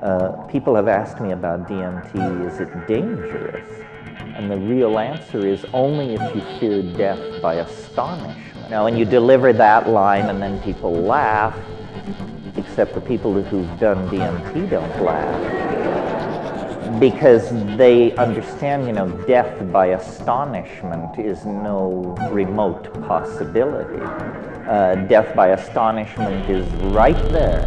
People have asked me about DMT, is it dangerous? And the real answer is only if you fear death by astonishment. Now, when you deliver that line and then people laugh, except the people who've done DMT don't laugh, because they understand, death by astonishment is no remote possibility. Death by astonishment is right there.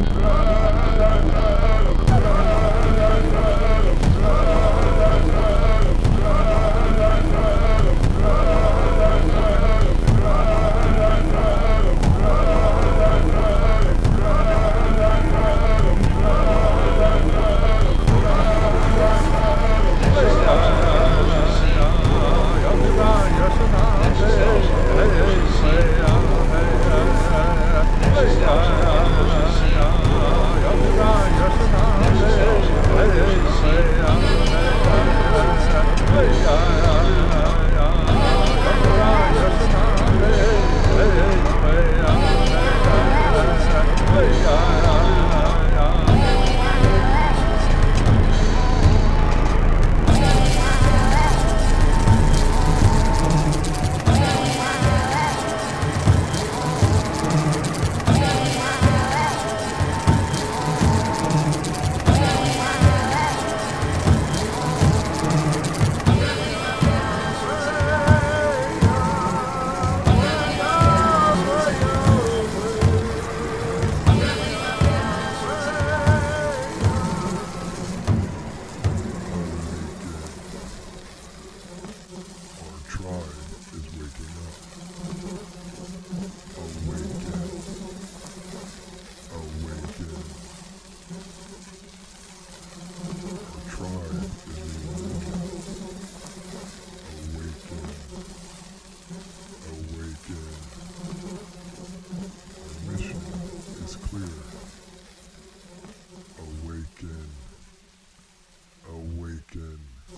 Awaken.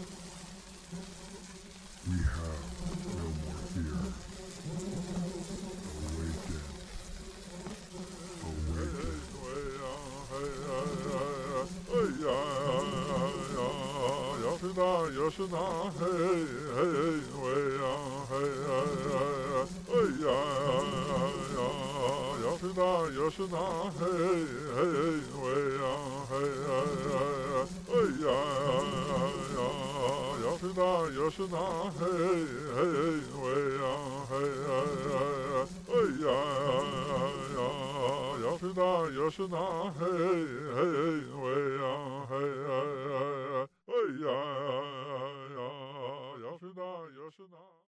We have no more fear. Awaken. Awaken.